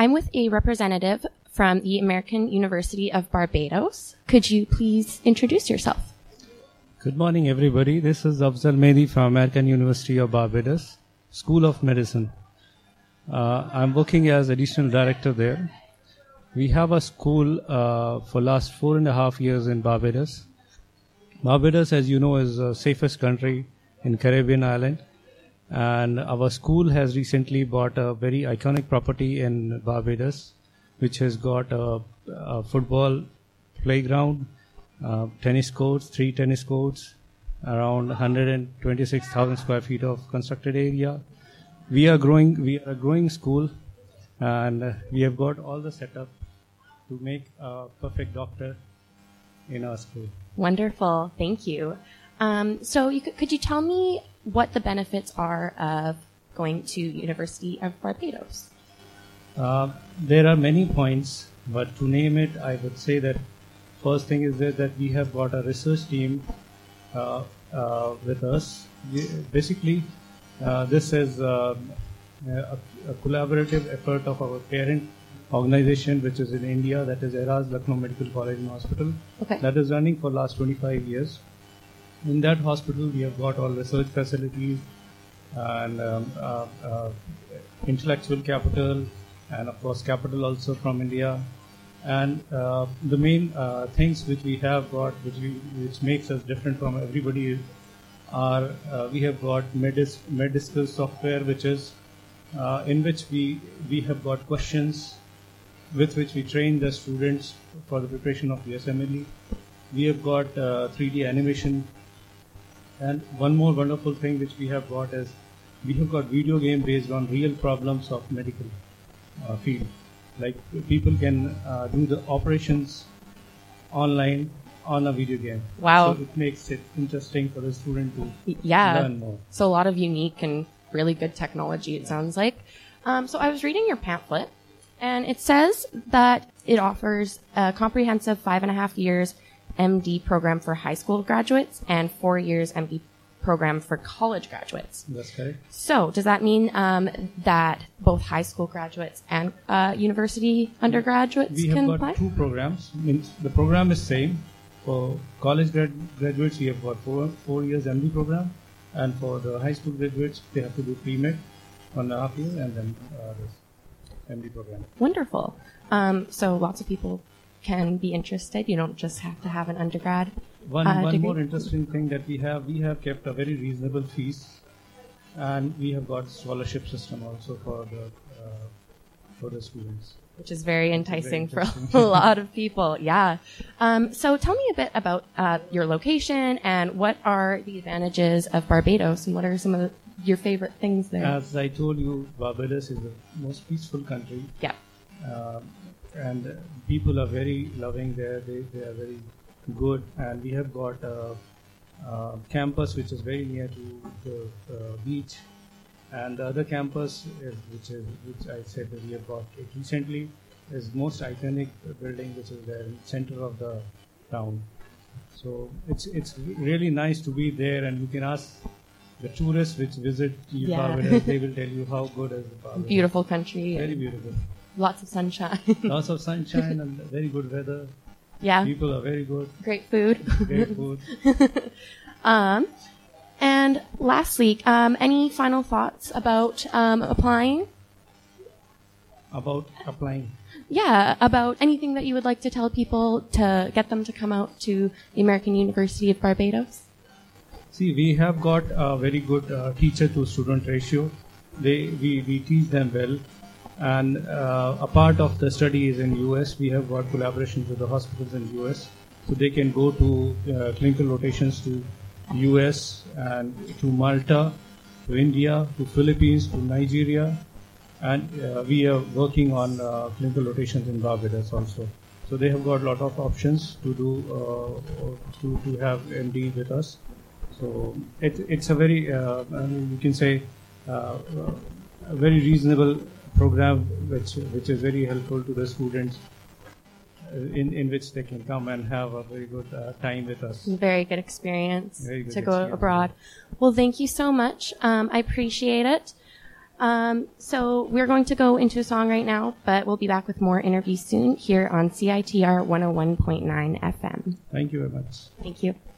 I'm with a representative from the American University of Barbados. Could you please introduce yourself? Good morning, everybody. This is Afzal Mehdi from American University of Barbados, School of Medicine. I'm working as additional director there. We have a school for last 4.5 years in Barbados. Barbados, as you know, is the safest country in Caribbean island. And our school has recently bought a very iconic property in Barbados, which has got a football playground, tennis courts, 3 tennis courts, around 126,000 square feet of constructed area. We are a growing school, and we have got all the setup to make a perfect doctor in our school. Wonderful. Thank you. Could you tell me what the benefits are of going to University of Barbados? There are many points, but to name it, I would say that first thing is that we have got a research team with us. This is a collaborative effort of our parent organization, which is in India, that is Eraz Lucknow Medical College and Hospital. Okay. That is running for last 25 years. In that hospital, we have got all research facilities and intellectual capital, and of course capital also from India. And the main things which we have got, which makes us different from everybody, are we have got medical software, which is in which we have got questions with which we train the students for the preparation of the SMLE. We have got 3D animation. And one more wonderful thing which we have got is we have got video game based on real problems of medical field. Like people can do the operations online on a video game. Wow. So it makes it interesting for the student to learn more. So a lot of unique and really good technology, it sounds like. So I was reading your pamphlet, and it says that it offers a comprehensive 5.5 years MD program for high school graduates and 4 years MD program for college graduates. That's correct. So does that mean that both high school graduates and university undergraduates can apply? We have got 2 programs. The program is same. For college graduates, we have got 4 years MD program, and for the high school graduates, they have to do pre-med 1.5 years, and then this MD program. Wonderful. So lots of people can be interested. You don't just have to have an undergrad One degree. more interesting thing that we have kept a very reasonable fees, and we have got scholarship system also for the students. Which is very enticing for a lot of people. Yeah. So tell me a bit about your location and what are the advantages of Barbados and what are some of your favorite things there? As I told you, Barbados is the most peaceful country. Yeah. And people are very loving there. They are very good, and we have got a campus which is very near to the beach, and the other campus which I said that we have got it recently is most iconic building, which is there in the center of the town. So it's really nice to be there, and you can ask the tourists which visit Barbados, they will tell you how good is Barbados. Beautiful country. Very beautiful. Lots of sunshine. Lots of sunshine and very good weather. Yeah. People are very good. Great food. Great food. And lastly, any final thoughts about applying? About applying? Yeah, about anything that you would like to tell people to get them to come out to the American University of Barbados? See, we have got a very good teacher-to-student ratio. We teach them well. And a part of the study is in US. We have got collaborations with the hospitals in US, so they can go to clinical rotations to US and to Malta, to India, to Philippines, to Nigeria, and we are working on clinical rotations in Barbados also. So they have got a lot of options to do to have MD with us. So it's a very you can say a very reasonable program which is very helpful to the students in which they can come and have a very good time with us. Very good experience Very good to go experience. abroad. Well, thank you so much. I appreciate it. So we're going to go into a song right now, but we'll be back with more interviews soon here on CITR 101.9 FM. Thank you very much. Thank you.